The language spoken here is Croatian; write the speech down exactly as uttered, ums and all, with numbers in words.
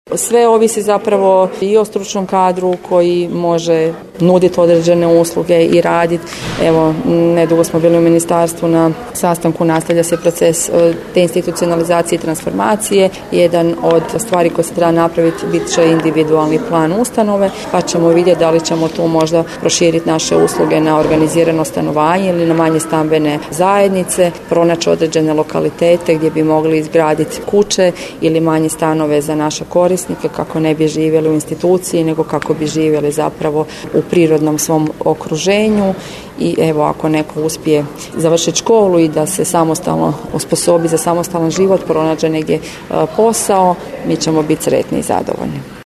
Sve ovisi zapravo i o stručnom kadru koji može nuditi određene usluge i raditi. Evo, nedugo smo bili u ministarstvu na sastanku, nastavlja se proces deinstitucionalizacije i transformacije. Jedan od stvari koje se treba napraviti bit će individualni plan ustanove, pa ćemo vidjeti da li ćemo tu možda proširiti naše usluge na organizirano stanovanje ili na manje stambene zajednice, pronaći određene lokalitete gdje bi mogli izgraditi kuće ili manje stanove za naše korisnike kako ne bi živjeli u instituciji nego kako bi živjeli zapravo u prirodnom svom okruženju. I evo, ako neko uspije završiti školu i da se samostalno osposobi za samostalan život, pronađe negdje posao, mi ćemo biti sretni i zadovoljni.